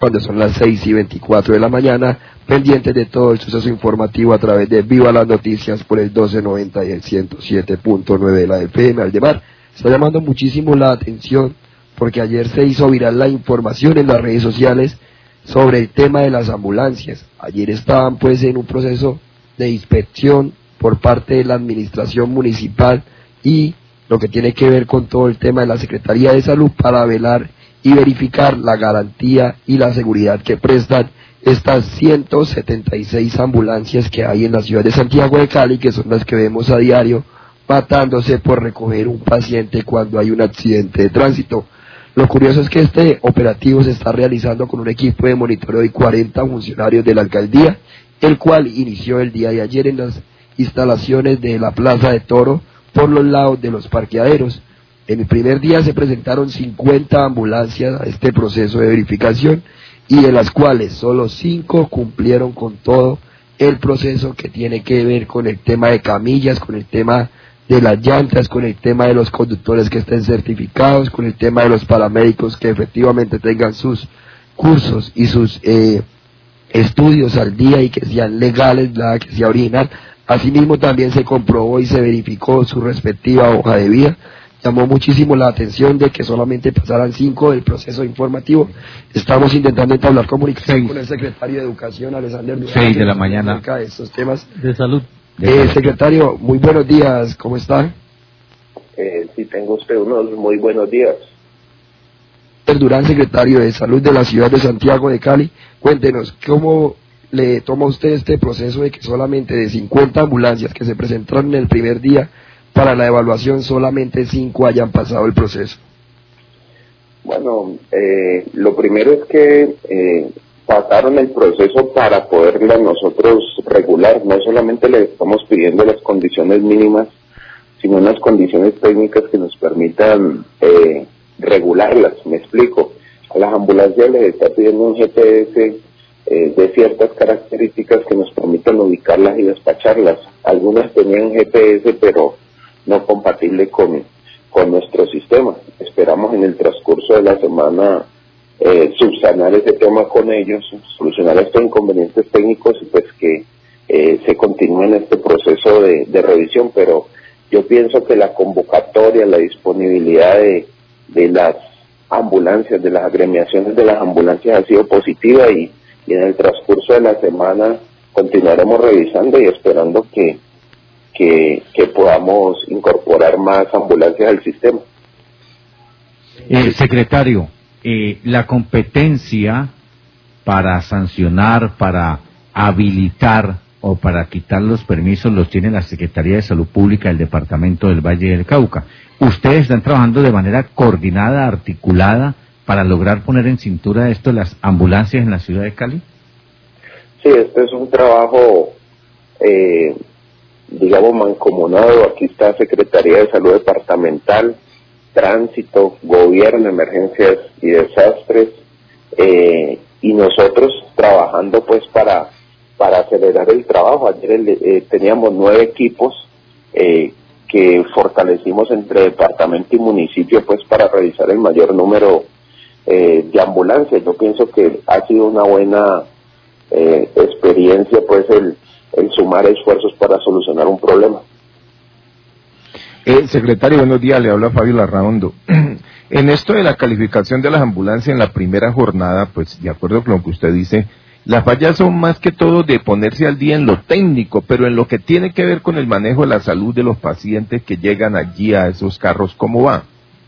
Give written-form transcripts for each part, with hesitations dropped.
cuando son las 6:24 de la mañana, pendientes de todo el suceso informativo a través de Viva las Noticias por el 1290 y el 107.9 de la FM. Aldemar, está llamando muchísimo la atención porque ayer se hizo viral la información en las redes sociales sobre el tema de las ambulancias. Ayer estaban pues en un proceso de inspección por parte de la administración municipal y lo que tiene que ver con todo el tema de la Secretaría de Salud para velar y verificar la garantía y la seguridad que prestan estas 176 ambulancias que hay en la ciudad de Santiago de Cali, que son las que vemos a diario matándose por recoger un paciente cuando hay un accidente de tránsito. Lo curioso es que este operativo se está realizando con un equipo de monitoreo y 40 funcionarios de la alcaldía, el cual inició el día de ayer en las instalaciones de la Plaza de Toro por los lados de los parqueaderos. En el primer día se presentaron 50 ambulancias a este proceso de verificación y de las cuales solo 5 cumplieron con todo el proceso que tiene que ver con el tema de camillas, con el tema de las llantas, con el tema de los conductores que estén certificados, con el tema de los paramédicos que efectivamente tengan sus cursos y sus estudios al día y que sean legales, nada que sea original. Asimismo también se comprobó y se verificó su respectiva hoja de vida. Llamó muchísimo la atención de que solamente pasaran 5 del proceso informativo. Estamos intentando entablar comunicación con el secretario de Educación, Alexander Durán, 6 de la mañana, acerca de estos temas de salud. Secretario, muy buenos días, ¿cómo está? Sí, tengo usted unos muy buenos días. Durán, secretario de Salud de la ciudad de Santiago de Cali, cuéntenos, ¿cómo le toma usted este proceso de que solamente de 50 ambulancias que se presentaron en el primer día para la evaluación, solamente 5 hayan pasado el proceso? Bueno, lo primero es que pasaron el proceso para poderla nosotros regular. No solamente le estamos pidiendo las condiciones mínimas, sino unas condiciones técnicas que nos permitan regularlas. Me explico. A las ambulancias les está pidiendo un GPS de ciertas características que nos permitan ubicarlas y despacharlas. Algunas tenían GPS, pero no compatible con nuestro sistema. Esperamos en el transcurso de la semana subsanar ese tema con ellos, solucionar estos inconvenientes técnicos y pues que se continúe en este proceso de revisión. Pero yo pienso que la convocatoria, la disponibilidad de las ambulancias, de las agremiaciones de las ambulancias ha sido positiva y en el transcurso de la semana continuaremos revisando y esperando que podamos incorporar más ambulancias al sistema. Secretario, la competencia para sancionar, para habilitar o para quitar los permisos los tiene la Secretaría de Salud Pública del Departamento del Valle del Cauca. ¿Ustedes están trabajando de manera coordinada, articulada, para lograr poner en cintura esto las ambulancias en la ciudad de Cali? Sí, este es un trabajo, digamos, mancomunado. Aquí está Secretaría de Salud Departamental, Tránsito, Gobierno, Emergencias y Desastres, y nosotros trabajando pues para acelerar el trabajo. Ayer teníamos 9 equipos que fortalecimos entre departamento y municipio pues para realizar el mayor número de ambulancias. Yo pienso que ha sido una buena experiencia pues el sumar esfuerzos para solucionar un problema. Secretario, buenos días, le habla Fabio Larraondo. En esto de la calificación de las ambulancias en la primera jornada, pues de acuerdo con lo que usted dice, las fallas son más que todo de ponerse al día en lo técnico, pero en lo que tiene que ver con el manejo de la salud de los pacientes que llegan allí a esos carros, ¿cómo va?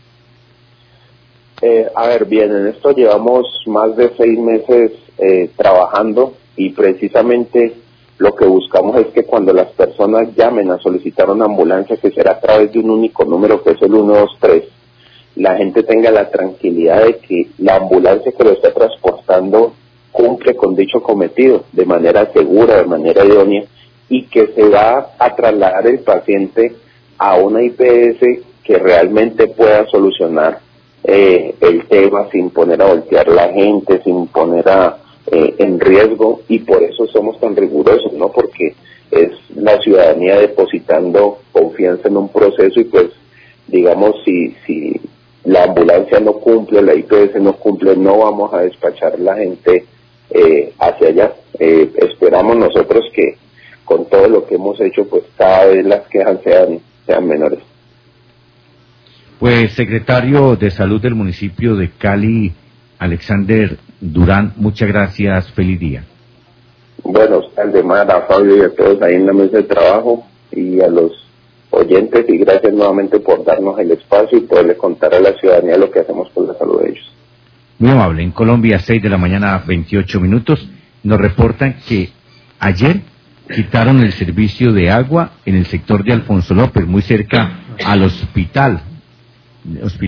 A ver, bien, en esto llevamos más de 6 meses trabajando y precisamente lo que buscamos es que cuando las personas llamen a solicitar una ambulancia, que será a través de un único número que es el 123, la gente tenga la tranquilidad de que la ambulancia que lo está transportando cumple con dicho cometido de manera segura, de manera idónea, y que se va a trasladar el paciente a una IPS que realmente pueda solucionar el tema sin poner a voltear la gente, sin poner en riesgo, y por eso somos tan rigurosos, ¿no? Porque es la ciudadanía depositando confianza en un proceso y pues digamos si la ambulancia no cumple, la IPS no cumple, no vamos a despachar la gente hacia allá. Esperamos nosotros que con todo lo que hemos hecho, pues cada vez las quejas sean menores. Pues, secretario de Salud del municipio de Cali, Alexander Durán, muchas gracias, feliz día. Bueno, al demás, a Fabio y a todos ahí en la mesa de trabajo y a los oyentes, y gracias nuevamente por darnos el espacio y poderle contar a la ciudadanía lo que hacemos por la salud de ellos. Muy amable. En Colombia, 6 de la mañana, 28 minutos, nos reportan que ayer quitaron el servicio de agua en el sector de Alfonso López, muy cerca al hospital